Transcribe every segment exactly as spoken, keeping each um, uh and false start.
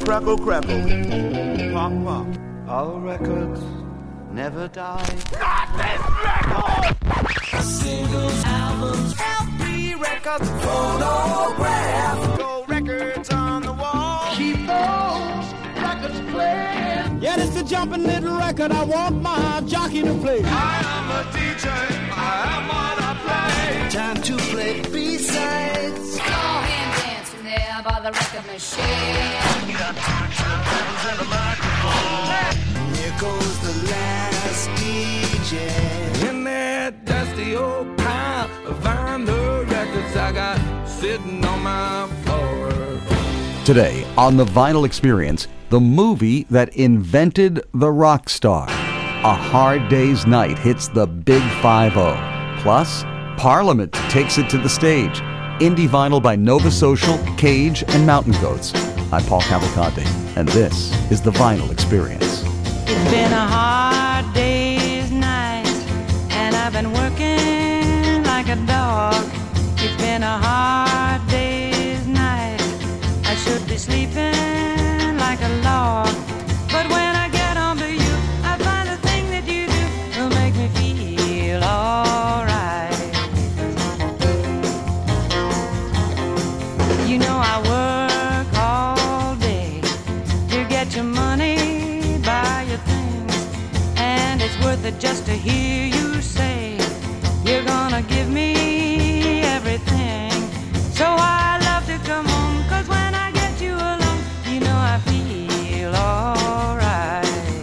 crackle, crackle. Pop, pop. All records never die. Not this record! Singles, albums, L P records, phonograph. Gold records on the wall. Keep those records playing. Yeah, it's a jumping little record. I want my jockey to play. I am a D J. I am what I play. Time to play B-sides. Go hand dancing there by the record machine. Got two turntables and a microphone. Here goes the last D J. In that dusty old pile of vinyl records I got sitting on my floor. Today on The Vinyl Experience, the movie that invented the rock star. A Hard Day's Night hits the Big five oh. Plus, Parliament takes it to the stage. Indie vinyl by Nova Social, Cage, and Mountain Goats. I'm Paul Cavalcante, and this is The Vinyl Experience. It's been a hard day's night, and I've been working like a dog. It's been a hard day's night. I should be sleeping like a log. But when I get home to you, I find the thing that you do will make me feel alright. You know I work all day to get your money, buy your things, and it's worth it just to hear you say you're gonna give me everything. So I love to come home, 'cause when I get you alone, you know I feel alright.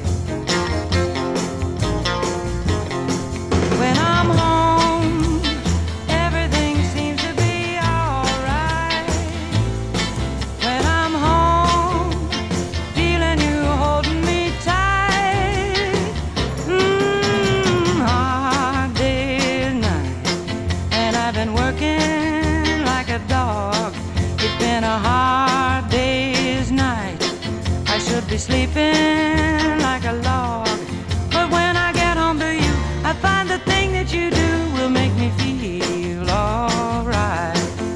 When I'm home, everything seems to be alright. When I'm home, feeling you holding me tight. Mmm, hard day's night, and I've been working like a dog. It's been a hard day's night. I should be sleeping like a log. But when I get home to you, I find the thing that you do will make me feel alright.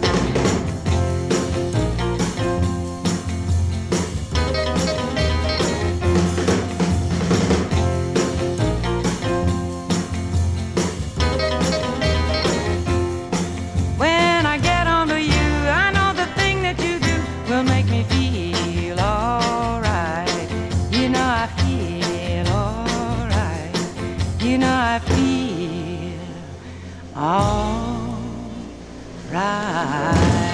When I get home to you, I know the thing that you do will make me feel alright. You know I feel alright. You know I feel alright.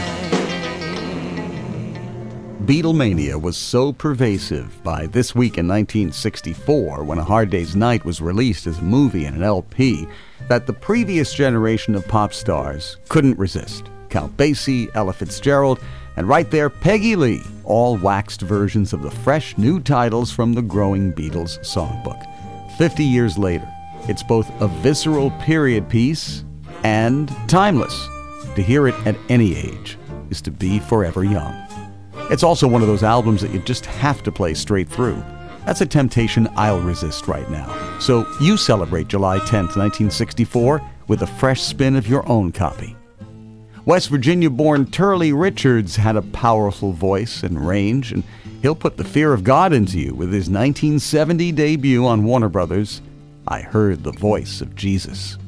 Beatlemania was so pervasive by this week in nineteen sixty-four, when A Hard Day's Night was released as a movie and an L P, that the previous generation of pop stars couldn't resist. Count Basie, Ella Fitzgerald, and right there, Peggy Lee, all waxed versions of the fresh new titles from the growing Beatles songbook. Fifty years later, it's both a visceral period piece and timeless. To hear it at any age is to be forever young. It's also one of those albums that you just have to play straight through. That's a temptation I'll resist right now. So you celebrate July tenth, nineteen sixty-four with a fresh spin of your own copy. West Virginia-born Turley Richards had a powerful voice and range, and he'll put the fear of God into you with his nineteen seventy debut on Warner Brothers, I Heard the Voice of Jesus.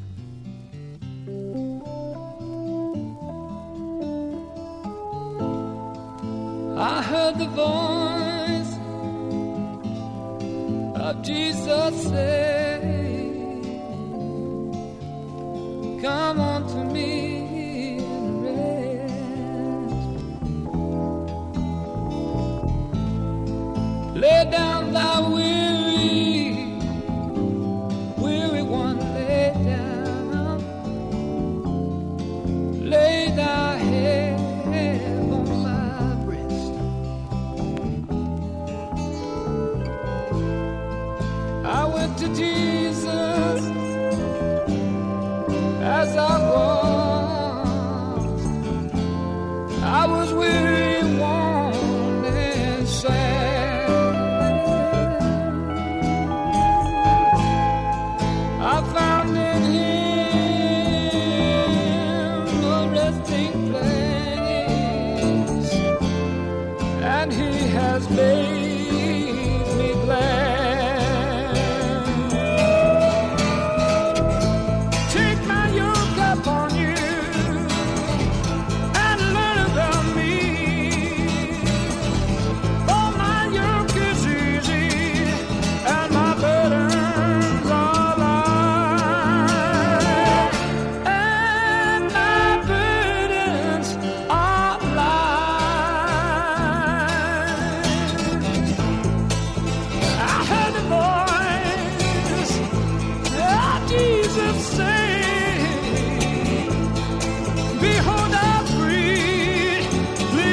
I heard the voice of Jesus say, come unto me and rest. Lay down thy weary, weary one, lay down. Lay thy head on my breast. I went to Jesus as I was. I was weary, worn, and sad. I found in Him a resting place, and He has makes me glad. Take my yoke upon you and learn from me. For my yoke is easy and my burdens are light. And my burdens are light. I heard the voice of Jesus say, behold, I freely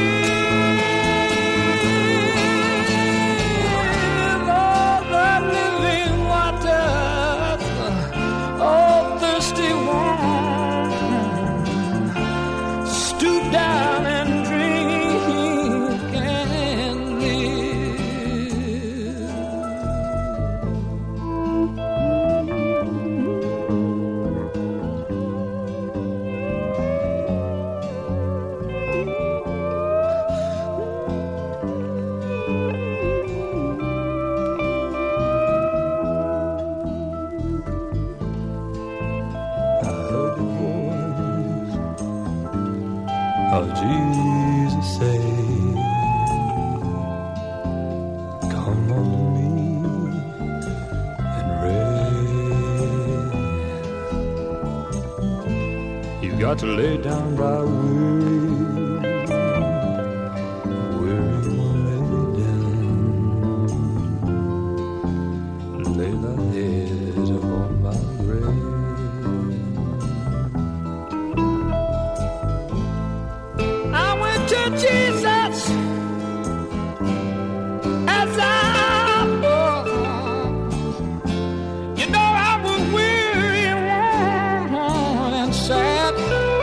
give all the living waters, oh thirsty one, stoop down and drink and live. I heard the voice of Jesus say, come unto me and rest. You got to lay down thy weary, weary one, lay down, lay thy head upon my grave. I went to Jesus as I was. You know I was weary and worn and sad.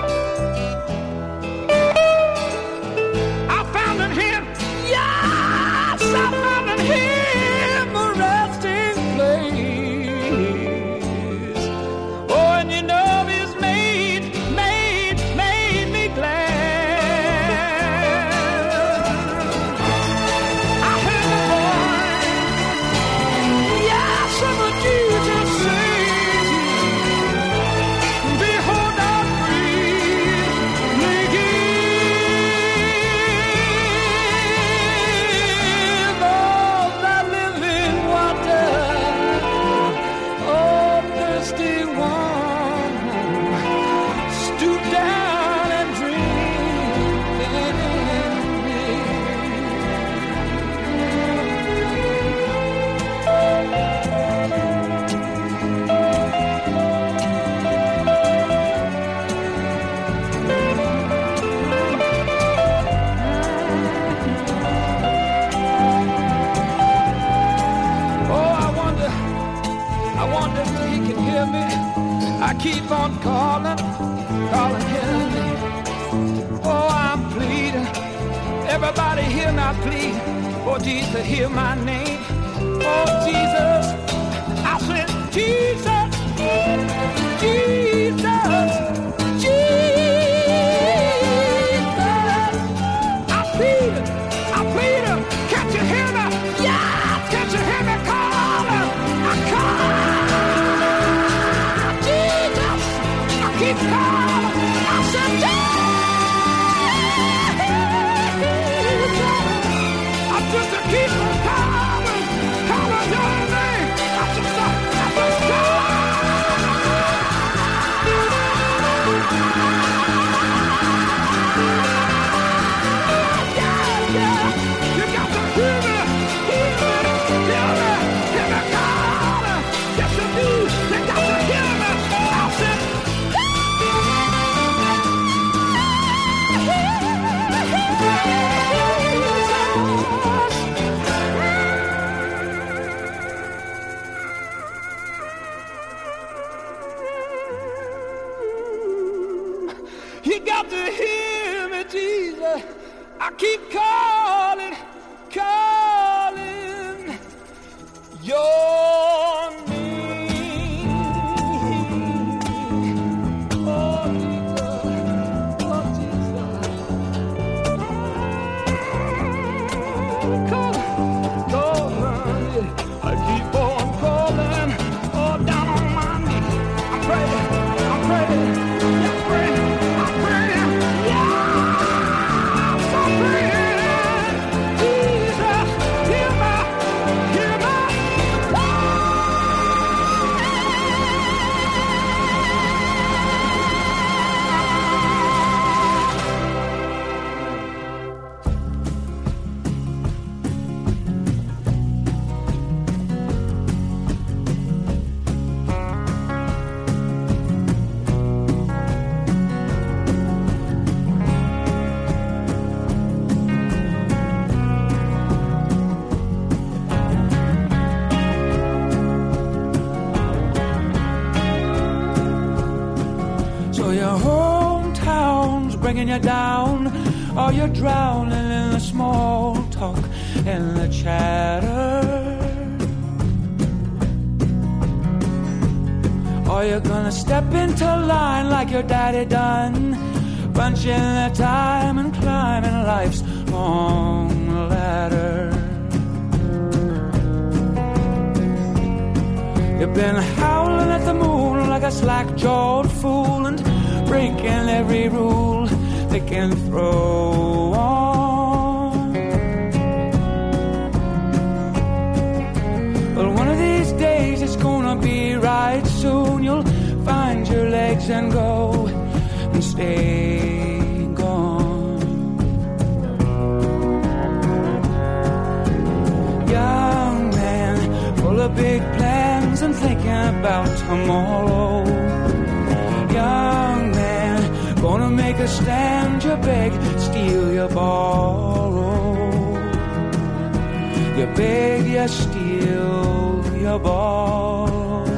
I found in Him, yes, I found in Him a resting place. Oh, and you know He's made, made, made me glad. I heard the voice, yes, of a Jesus say, behold, I freely give all thy living water, oh thirsty one, stoop down and drink and oh, I wonder, I wonder if He can hear me. I keep on calling, calling Him. Oh, I'm pleading. Everybody hear my plea. Oh, Jesus, hear my name. Oh, Jesus. I said, Jesus, Jesus, Jesus. I plead, I plead. Can't you hear me? Yeah, can't you hear me calling? I call. Jesus, I keep calling. I said, Jesus. I just keep on calling, calling your name. I just, I just call. Yeah, yeah. You got to hear me, hear me, hear me, hear me calling. Yes, you do. You got to hear me. I said, Jesus. bringing you down, or you're drowning in the small talk and the chatter. Or you're gonna step into line like your daddy done, punching the time and climbing life's long ladder. You've been howling at the moon like a slack-jawed fool and breaking every rule they can throw on. Well, one of these days it's gonna be right soon. You'll find your legs and go and stay gone. Young man, full of big plans and thinking about tomorrow. Young man, gonna make a stand, you beg, steal, you borrow. You beg, you steal, you borrow.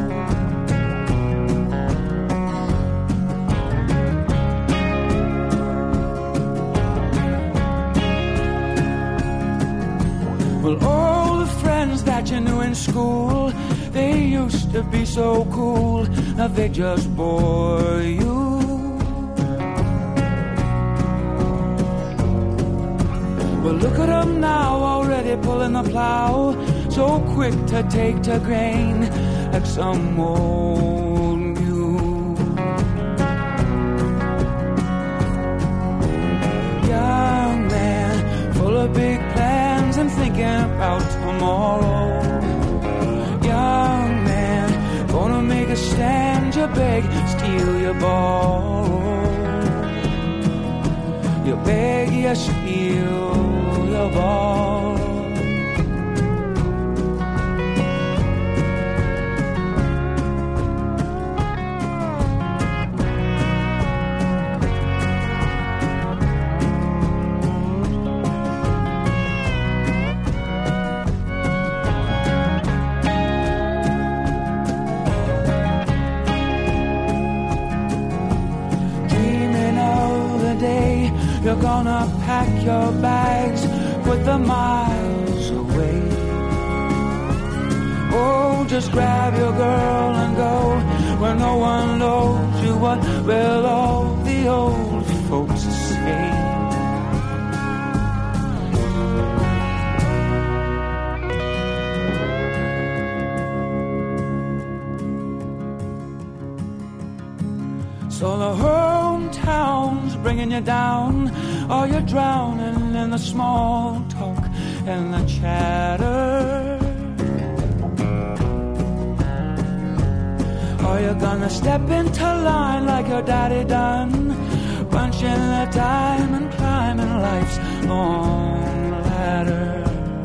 Well, all the friends that you knew in school, they used to be so cool, now they just bore you. Well, look at them now, already pulling the plow, so quick to take to grain, like some old mule. Young man, full of big plans and thinking about tomorrow. Young man, gonna make a stand, you beg, steal, you borrow. You beg, you steal, you borrow. You're gonna pack your bags, put the miles away. Oh, just grab your girl and go where no one knows you. What will all the old folks say? So the hometown's bringing you down, or you're drowning in the small talk and the chatter. Or you're gonna step into line like your daddy done, punching the time and climbing life's long ladder.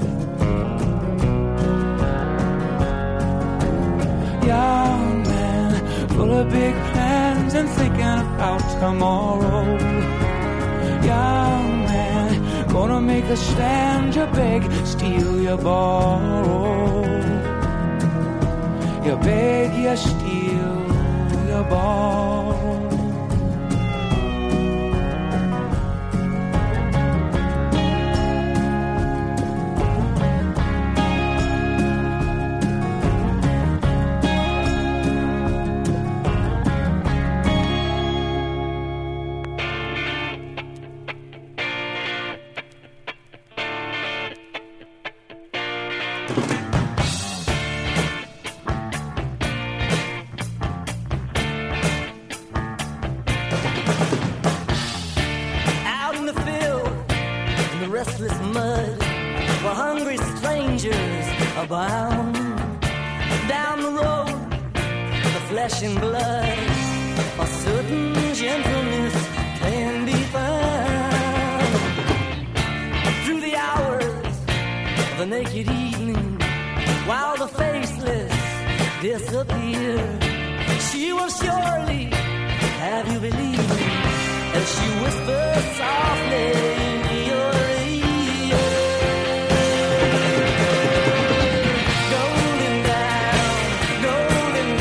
Young man, full of big plans and thinking about tomorrow. Young man, gonna make a stand, you beg, steal, you borrow. You beg, you steal, you borrow. Abound. Down the road, the flesh and blood, a certain gentleness can be found. Through the hours of the naked evening, while the faceless disappear, she will surely have you believing as she whispers softly in your ear.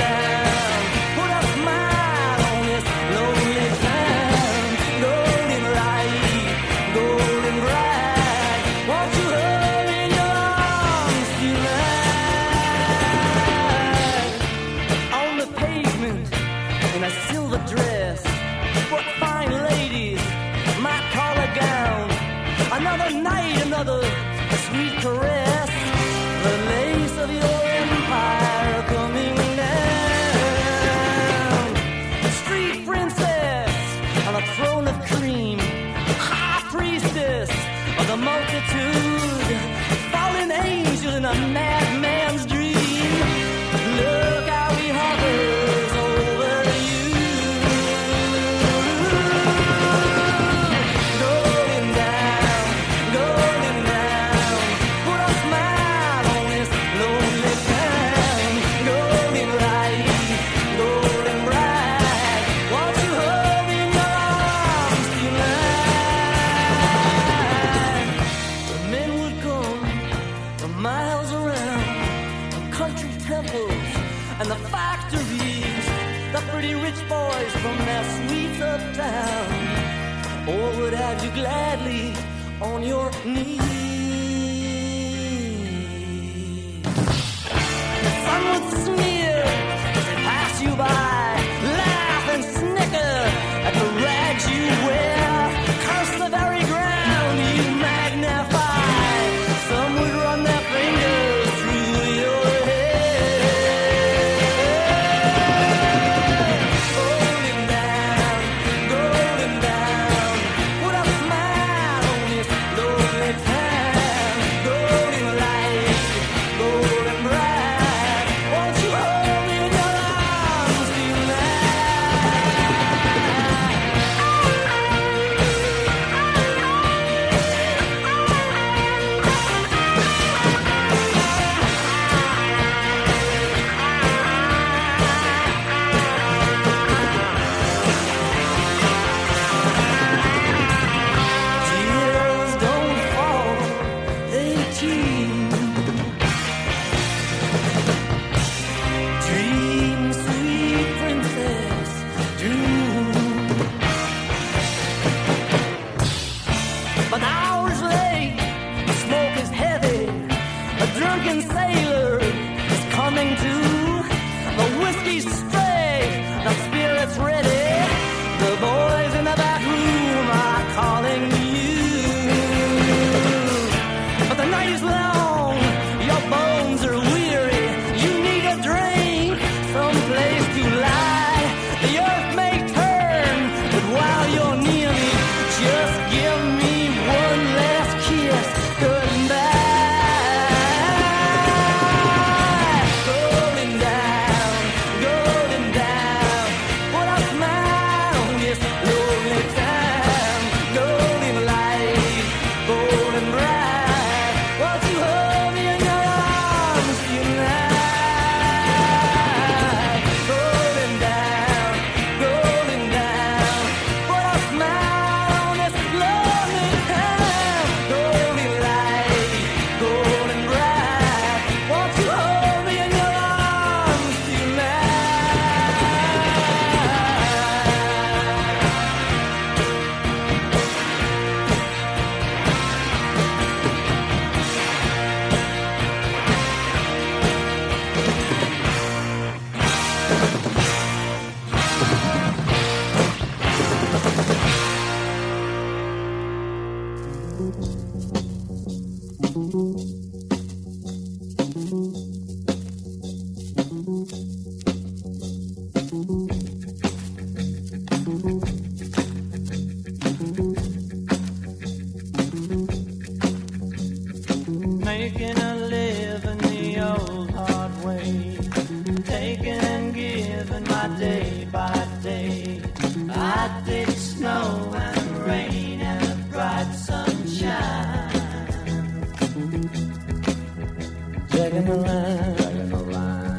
Rolling sweet caress, the lace of your empire coming down. Street princess on a throne of cream, high priestess of the multitude, fallen angel in a madman's dream. Look how he hovers over you, going down, going down. Put a smile on this lonely town, golden light, golden bright. Won't you hold me in your arms tonight? The men would come from miles around, from country temples and the factories, the pretty rich boys from their suites uptown, or would have you gladly on your knees. The sun would smear as they pass you by, laugh and snicker at the rags you wear, curse the very ground you magnify. Some would run their fingers through your hair. Golden down, golden down. Put a smile on this lonely town. Golden light, golden bright. Won't you hold me in your arms Tears don't fall, they teem. Dream, sweet princess, dream. But the hour is late, the smoke is heavy, a drunken sailor is coming to. The whiskey's straight, the spirit's ready. The boys in the back room are calling you. But the night is long, your bones are weary. You need a drink, someplace to lie. The earth may turn, but while you're near me, just give me one last kiss goodbye. Golden down, golden down. Put a smile on this lonely town. Golden light, golden bright. Won't you hold me in your arms tonight? Golden down, golden down. Put a smile on this lonely town. Golden light, golden bright. Won't you hold me in your arms making a living the old hard way, taking and giving my day by day. I did snow and rain and bright sunshine. Checking the line, checking the line.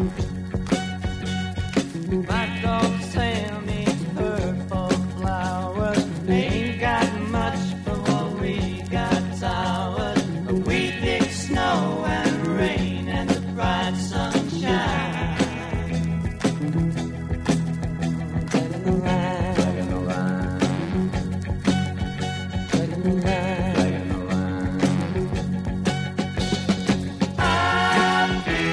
My dog Sam eats herb for flowers. Ain't got much for what we got towers. We dig snow and rain and the bright sunshine. Checking the line, checking the line. Checking the line, checking the line. I feel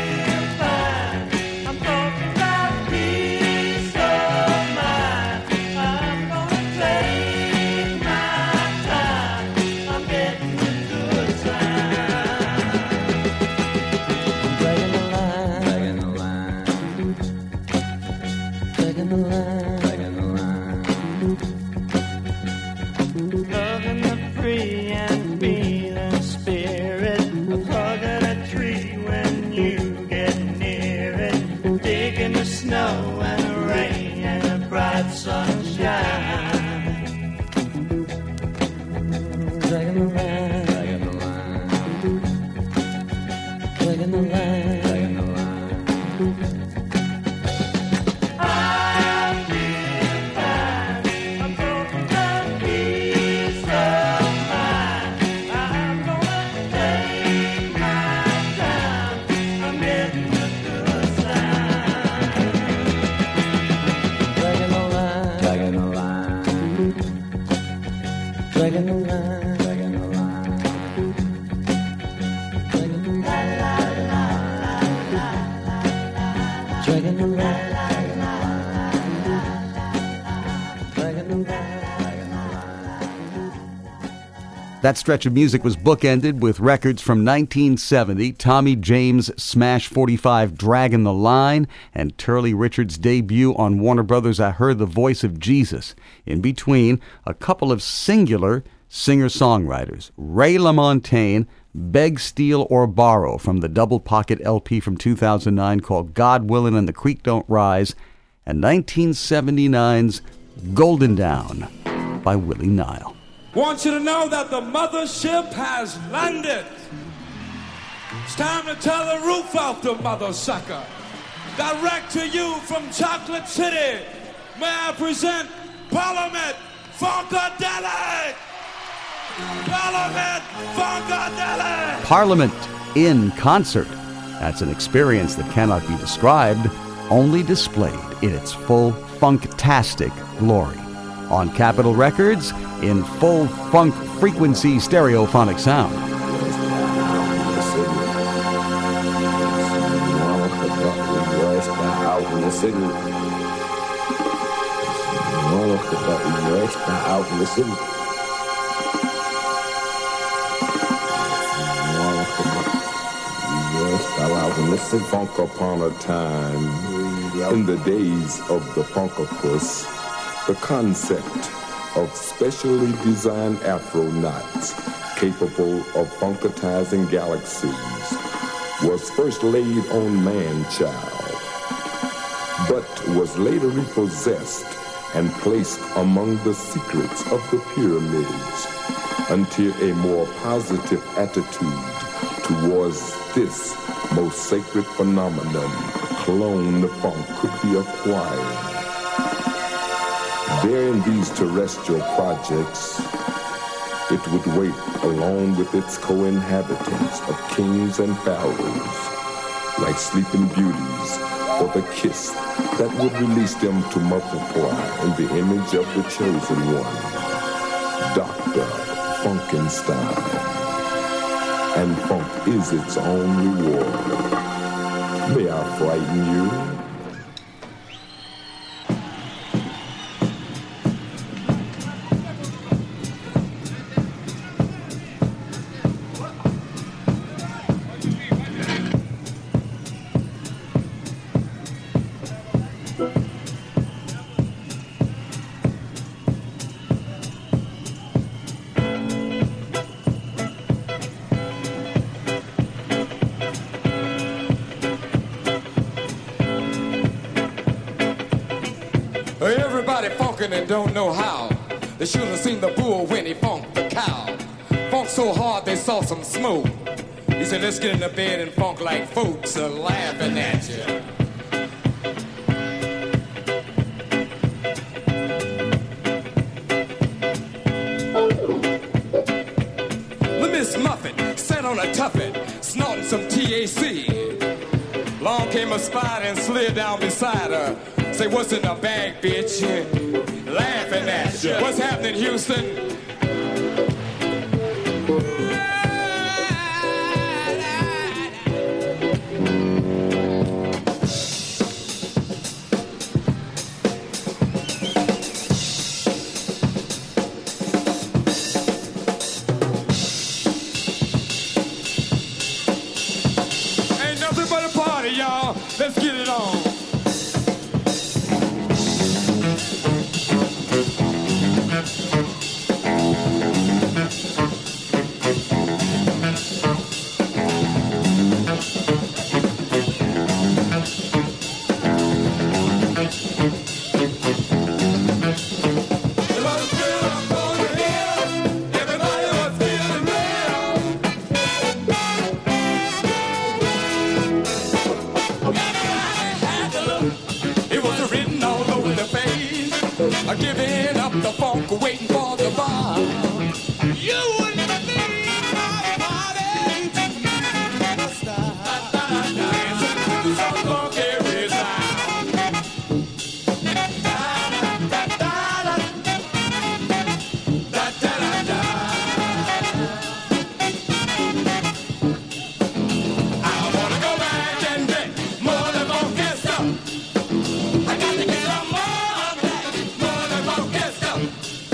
That stretch of music was bookended with records from nineteen seventy, Tommy James' Smash forty-five Draggin' the Line, and Turley Richards' debut on Warner Brothers' I Heard the Voice of Jesus. In between, a couple of singular singer-songwriters, Ray LaMontagne, Beg, Steal, or Borrow, from the Double Pocket L P from two thousand nine called God Willin' and the Creek Don't Rise, and nineteen seventy-nine's Golden Down by Willie Nile. Want you to know that the mothership has landed. It's time to tear the roof off the mother sucker. Direct to you from Chocolate City, may I present Parliament Funkadelic! Parliament Funkadelic! Parliament in concert. That's an experience that cannot be described, only displayed in its full funktastic glory. On Capitol Records, in full funk frequency stereophonic sound. Out in the city. Out in the city. Funk upon a time, in the days of the Funkopus, the concept of specially designed Afro knots capable of funkatizing galaxies was first laid on man-child, but was later repossessed and placed among the secrets of the pyramids until a more positive attitude towards this most sacred phenomenon, clone funk, could be acquired. There in these terrestrial projects, it would wait along with its co-inhabitants of kings and pharaohs, like sleeping beauties, for the kiss that would release them to multiply in the image of the chosen one, Doctor Funkenstein. And funk is its own reward. May I frighten you? And don't know how. They should have seen the bull when he funked the cow. Funk so hard they saw some smoke. He said, let's get in the bed and funk like folks are laughing at you. The Miss Muffet sat on a tuffet, snorting some T A C. Long came a spider and slid down beside her. Say, what's in the bag, bitch? Laughing at you. What's happening, Houston? Ain't nothing but a party, y'all. Let's get it on. Giving up the funk, waiting for the bar. You would never think about a party. Dancing to some funky sound. I wanna go back and get more than funky stuff. I got to get some more of that more than funky stuff.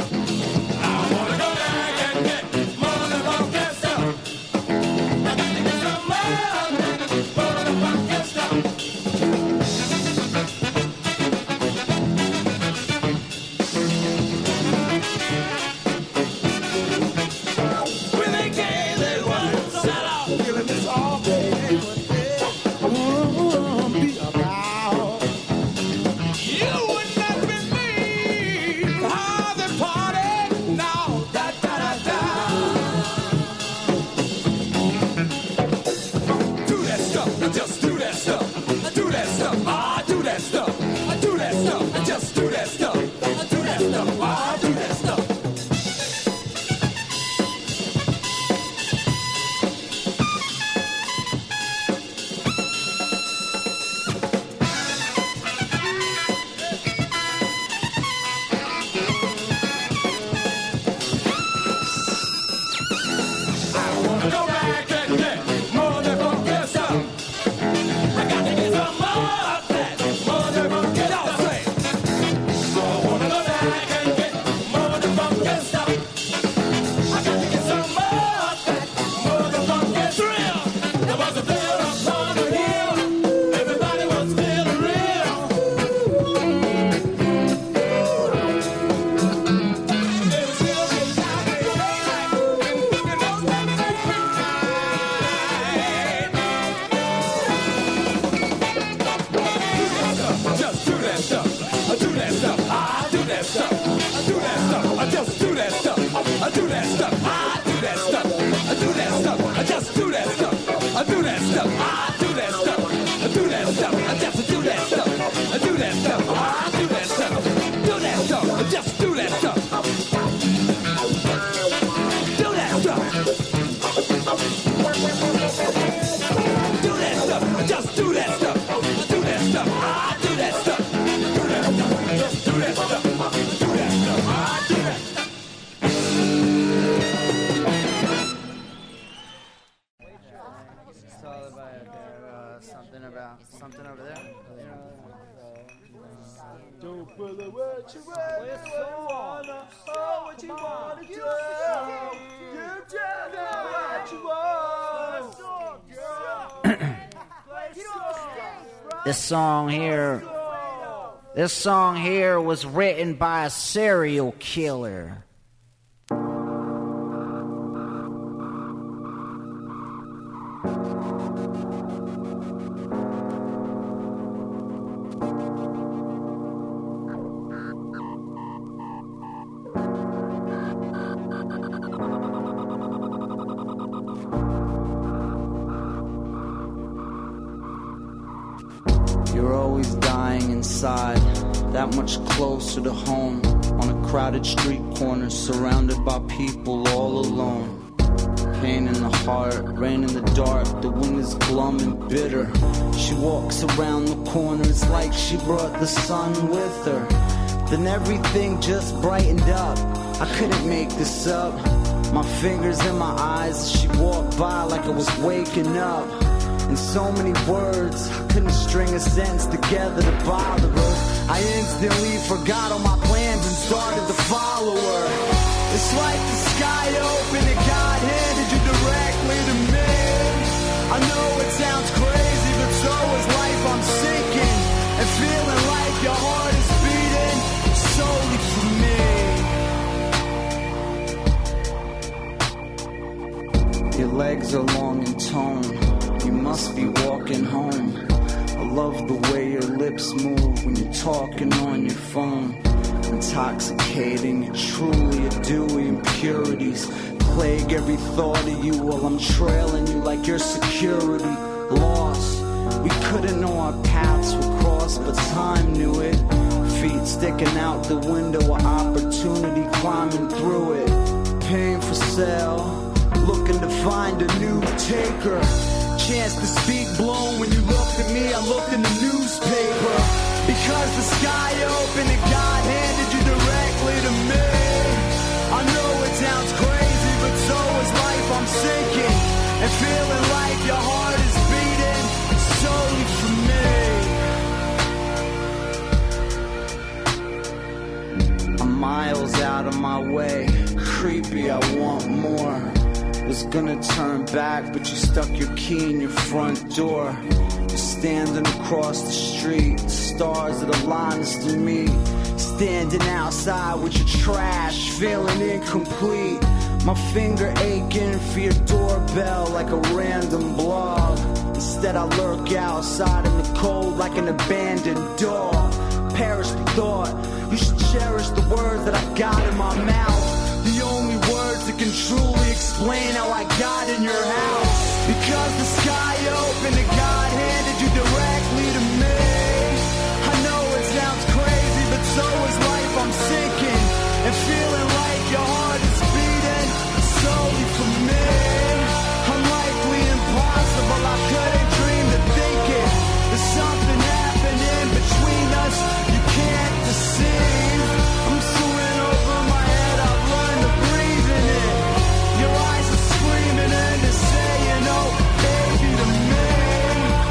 That's all they wanna be about. You would not be me. How they party now. Da da da da. Do that stuff. I just do that stuff. I do that stuff. I do that stuff. I do that stuff. I just do that stuff. I do that stuff. I do that stuff. This song here, this song here was written by a serial killer. You're always dying inside, that much closer to home. On a crowded street corner, surrounded by people all alone. Pain in the heart, rain in the dark, the wind is glum and bitter. She walks around the corners like she brought the sun with her. Then everything just brightened up, I couldn't make this up. My fingers in my eyes, she walked by like I was waking up. In so many words, I couldn't string a sentence together to bother her. I instantly forgot all my plans and started to follow her. It's like the sky opened and God handed you directly to me. I know it sounds crazy, but so is life. I'm sinking and feeling like your heart is beating solely for me. Your legs are long and toned, you must be walking home. I love the way your lips move when you're talking on your phone. Intoxicating, you're truly a dewy impurities. Plague every thought of you while I'm trailing you like your security. Lost, we couldn't know our paths would cross, but time knew it. Feet sticking out the window of opportunity, climbing through it. Paying for sale, looking to find a new taker. Chance to speak blown when you looked at me, I looked in the newspaper. Because the sky opened and God handed you directly to me. I know it sounds crazy, but so is life. I'm sinking and feeling like your heart is beating solely for me. I'm miles out of my way, creepy, I want more. Was gonna turn back, but you stuck your key in your front door. You're standing across the street, the stars that align us to meet. Standing outside with your trash, feeling incomplete. My finger aching for your doorbell like a random blog. Instead I lurk outside in the cold like an abandoned dog. Perish the thought, you should cherish the words that I got in my mouth. The only words that can truly explain how I got in your house. Because the sky opened and God handed you directly to me. I know it sounds crazy, but so is life. I'm sinking and feeling like your heart is beating solely for me. Unlikely, impossible, I couldn't dream to think it. There's something happening between us you can't deceive. I'm swimming over my head, I've learned to breathe in it. Your eyes are screaming and they're saying, oh baby, to me.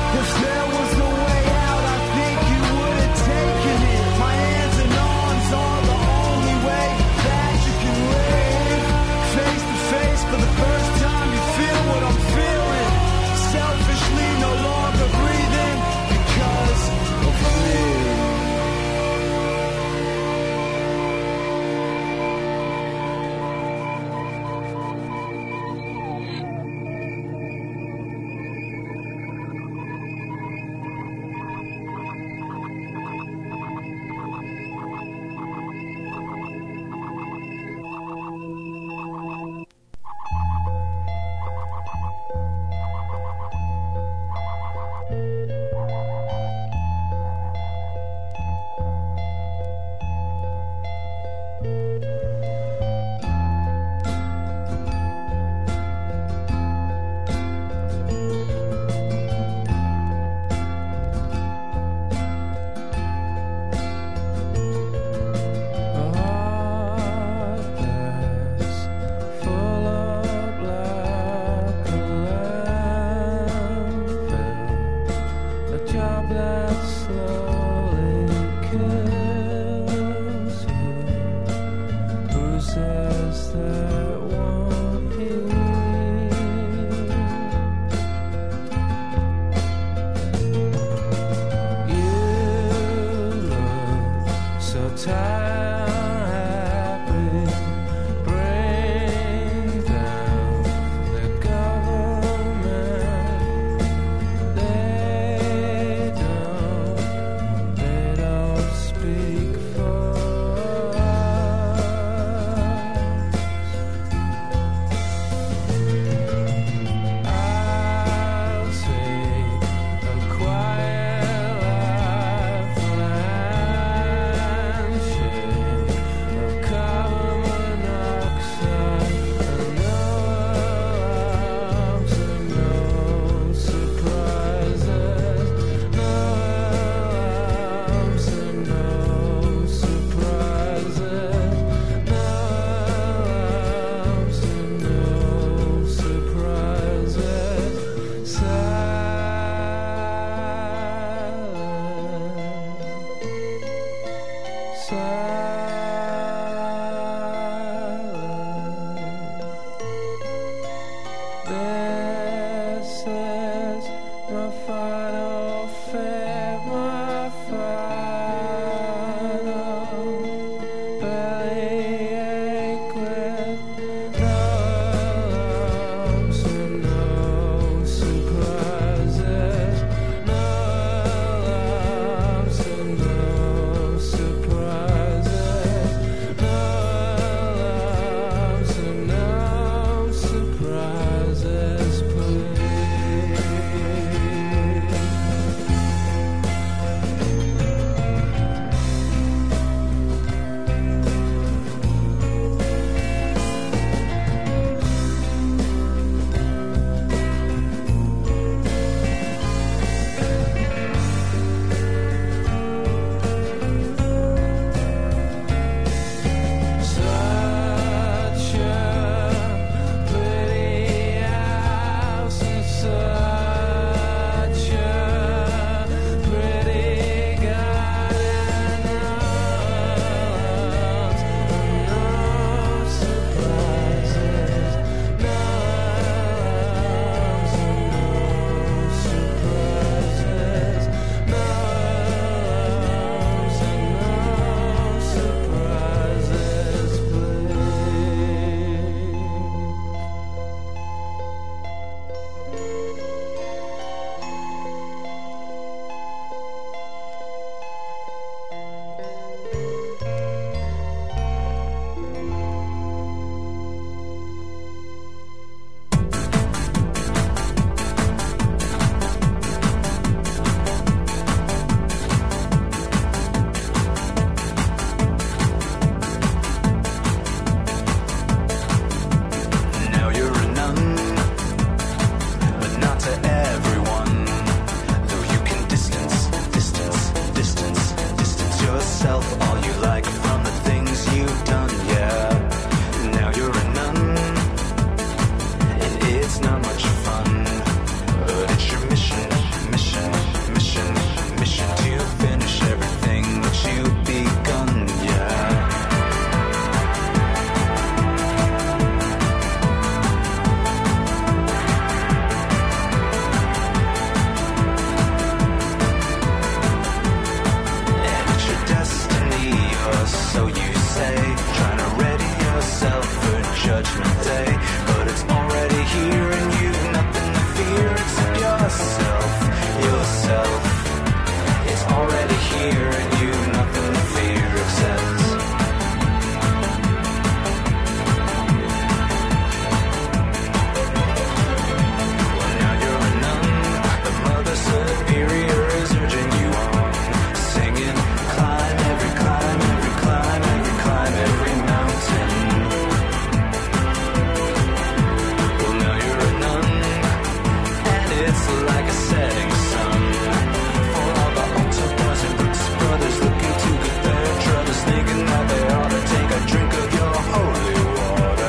whistle like a setting sun. For all the altar boys and Brooks Brothers looking to get their druthers, thinking that they ought to take a drink of your holy water.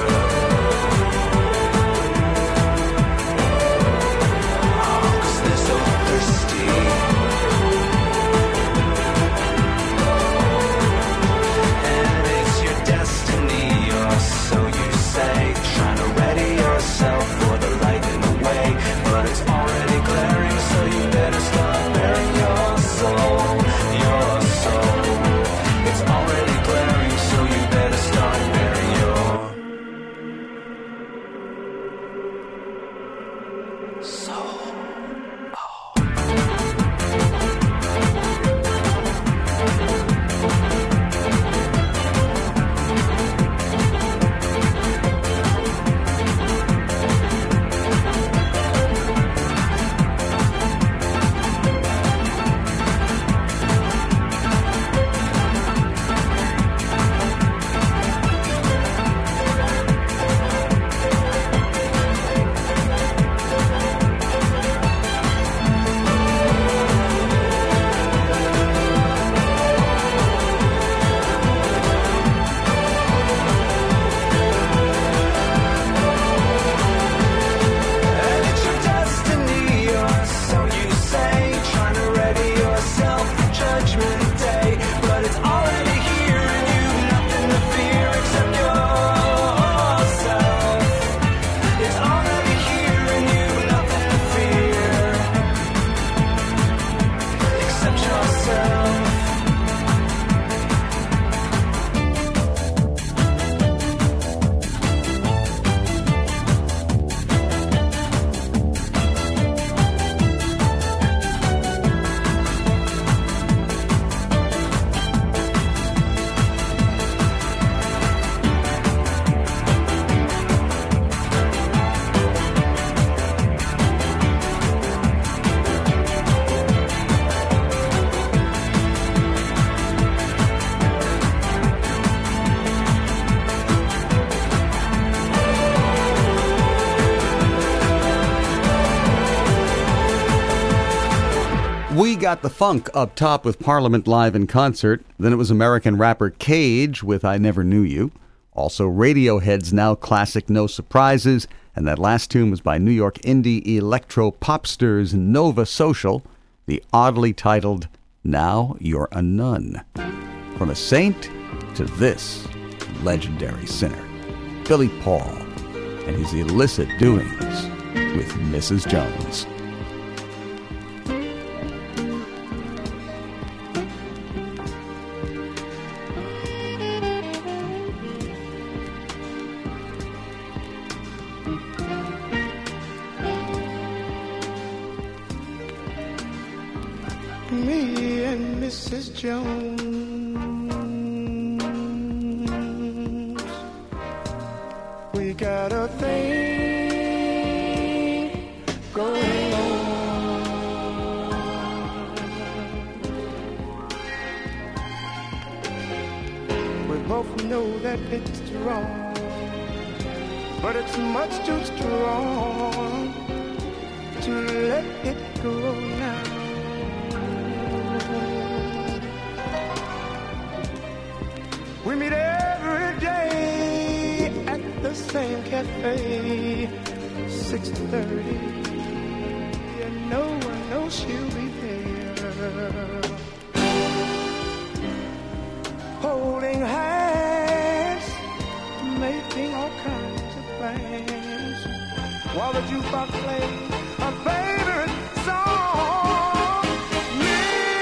Oh, 'cause they're so thirsty. And it's your destiny, or so you say, trying to ready yourself for the light in the way. But it's already glaring, so you better start bearing your soul, your soul. It's already glaring, so you better start bearing your soul. And it's your destiny, or so you say, trying to ready yourself for Judgment Day. But it's already here, and you've nothing to fear except yourself. It's already here, and you've nothing to fear except yourself. We got the funk up top with Parliament live in concert. Then it was American rapper Cage with I Never Knew You. Also Radiohead's now classic No Surprises. And that last tune was by New York indie electro popsters Nova Social, the oddly titled Now You're a Nun. From a saint to this legendary sinner, Billy Paul and his illicit doings with Missus Jones. Me and Missus Jones, we got a thing going on. We both know that it's wrong, but it's much too strong to let it go now. We meet every day at the same cafe, six thirty, and no one knows she'll be there. Holding hands, making all kinds of plans, while the jukebox plays a favorite song. Me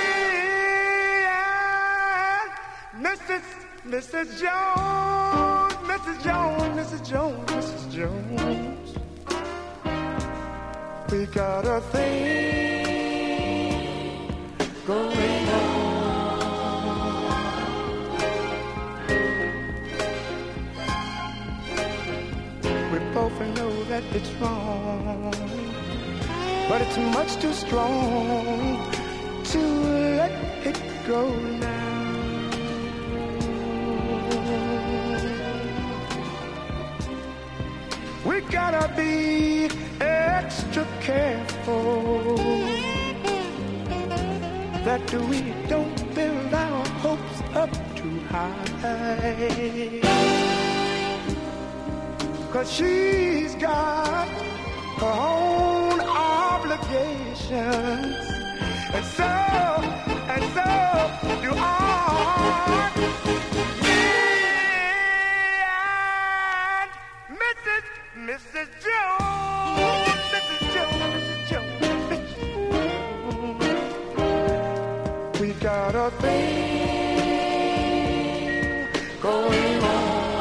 and Missus Missus Jones, Missus Jones, Missus Jones, Missus Jones, we got a thing going on. We both know that it's wrong, but it's much too strong to let it go now. We gotta be extra careful that we don't build our hopes up too high. 'Cause she's got her own obligations, and so, and so do I. Me and Missus Missus Jones, Missus Jones, Missus Jones, Missus Jones. We got a thing going on.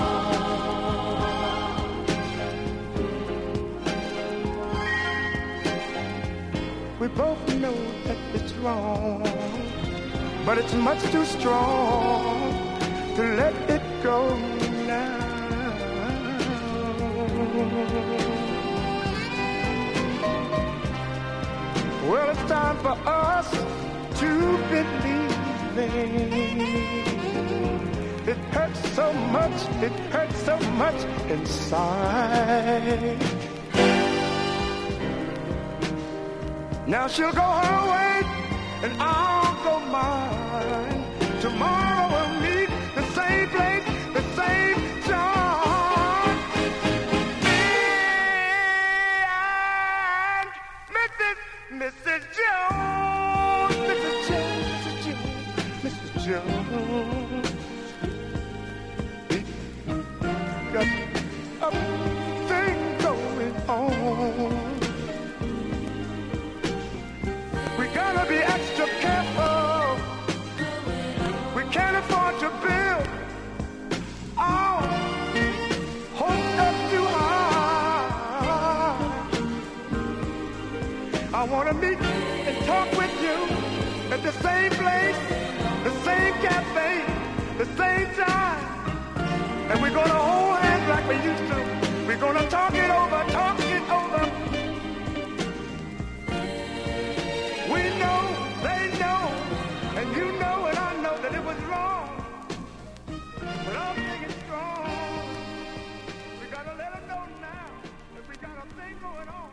We both know that it's wrong, but it's much too strong to let it go now. Well, it's time for us to believe it. It hurts so much, it hurts so much inside. Now she'll go her way, and I'll go mine. Tomorrow we'll meet the same place, the same time. Me and Missus Missus Jones, Missus Jones, Missus Jones, Missus Jones. We got a thing going on. We gotta be extra careful. We can't afford to build our hopes up too high. I wanna meet and talk with you at the same place, the same cafe, the same time. And we're gonna hold hands like we used to. We're gonna talk it over, talk it over. We know, they know, and you know and I know that it was wrong. But I'm thinking strong. We gotta let them know now that we got a thing going on.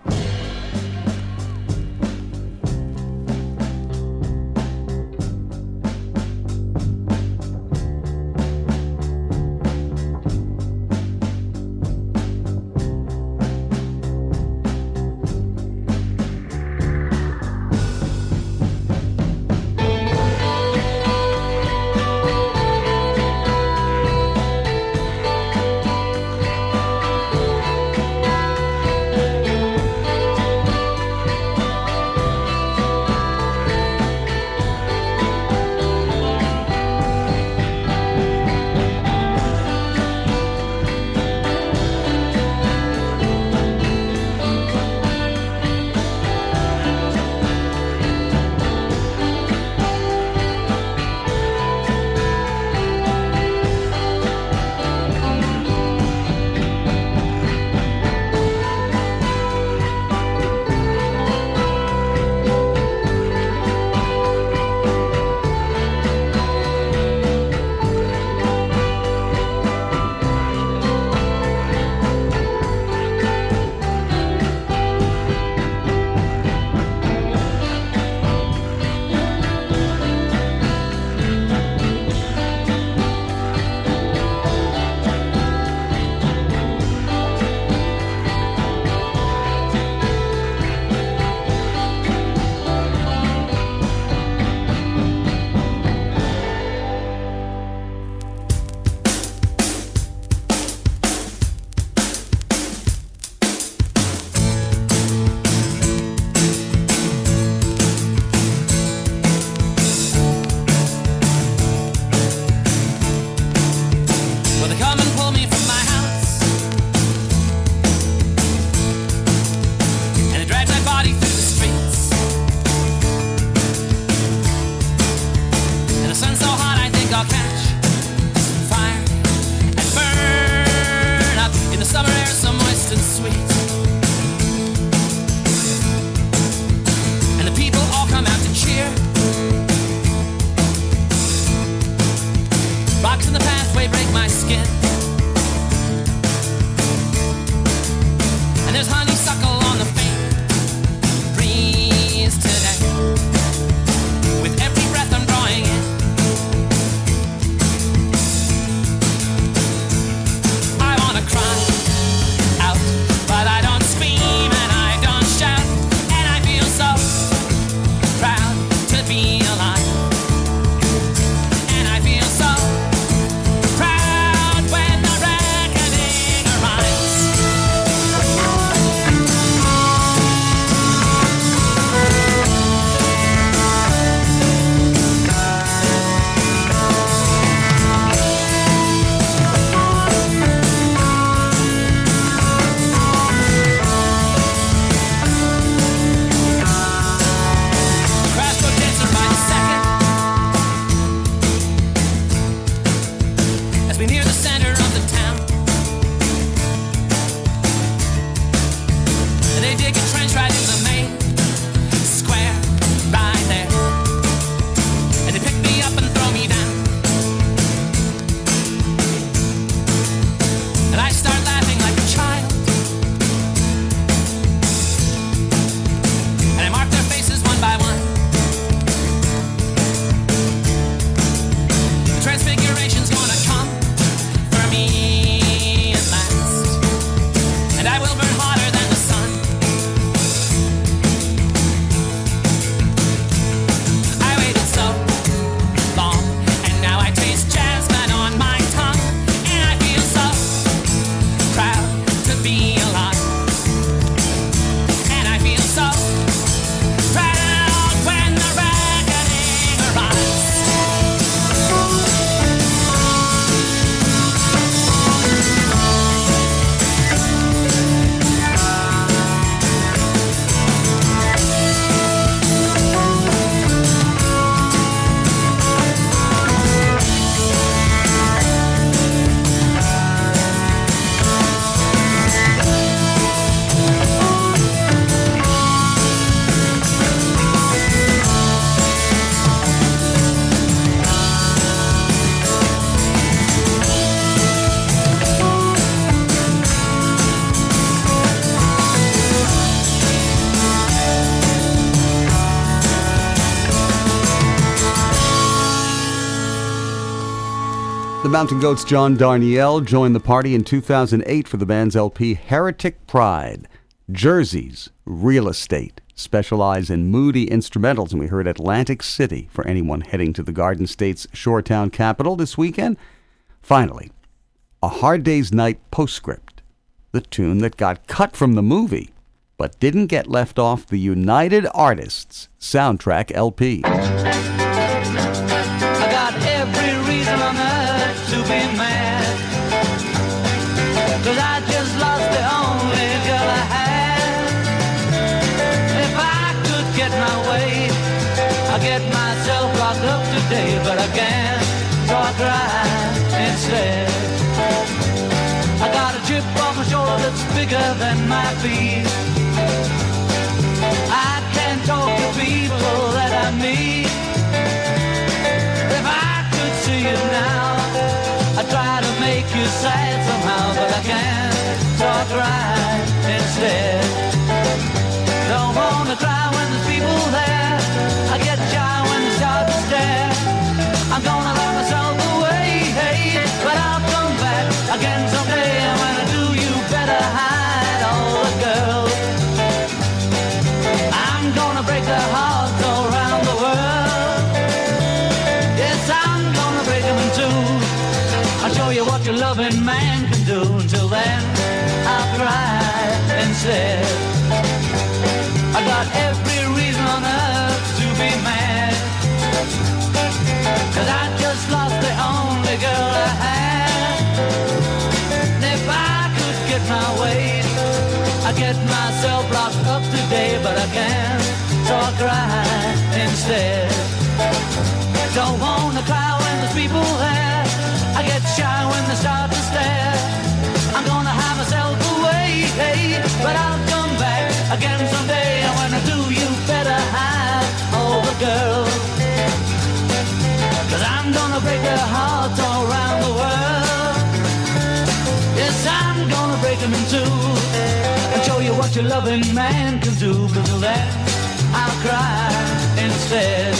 The Mountain Goats' John Darnielle joined the party in two thousand eight for the band's L P Heretic Pride. Jersey's Real Estate specialize in moody instrumentals, and we heard Atlantic City for anyone heading to the Garden State's Shoretown capital this weekend. Finally, A Hard Day's Night Postscript, the tune that got cut from the movie but didn't get left off the United Artists soundtrack L P. I got every reason on earth to be mad, 'cause I just lost the only girl I had. If I could get my way, I'd get myself locked up today, but I can't, so I cry instead. I got a chip on my shoulder that's bigger than my feet. I can't talk to people that I meet. If I could see you now, I try to make you sad somehow, but I can't, so I cry instead. Don't wanna cry when there's people there, I get shy when they start to stare. I'm gonna lock myself away, hey, but I'll come back again someday, and when I do, you better hide all the girls. I'm gonna break their hearts all around the world. Yes, I'm gonna break them in two. I'll show you what your loving man can do. Until then, I'll cry instead. I got every reason on earth to be mad, 'cause I just lost the only girl I had. And if I could get my way, I'd get myself locked up today, but I can't, so I cry instead. Don't wanna cry when there's people there, I get shy when they start to stare. I'm gonna have myself away, hey, but I'll come back again someday, and when I do, you better hide all the girls, 'cause I'm gonna break their hearts all around the world. Yes, I'm gonna break them in two, and show you what your loving man can do. But till then, I'll cry instead.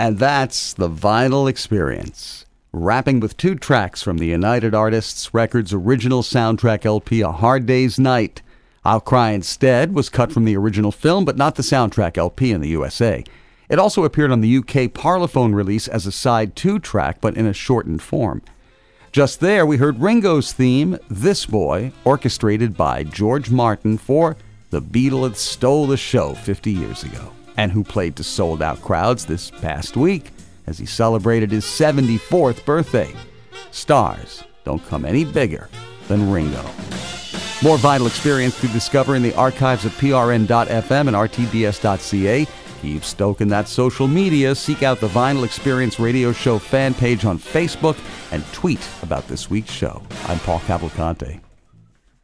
And that's the Vinyl Experience. Wrapping with two tracks from the United Artists Records original soundtrack L P, A Hard Day's Night. I'll Cry Instead was cut from the original film, but not the soundtrack L P in the U S A. It also appeared on the U K Parlophone release as a side two track, but in a shortened form. Just there, we heard Ringo's theme, This Boy, orchestrated by George Martin for the Beatle that stole the show fifty years ago, and who played to sold-out crowds this past week as he celebrated his seventy-fourth birthday. Stars don't come any bigger than Ringo. More Vinyl Experience to discover in the archives of P R N dot F M and R T D S dot C A. Keep stoking that social media. Seek out the Vinyl Experience Radio Show fan page on Facebook and tweet about this week's show. I'm Paul Cavalcante.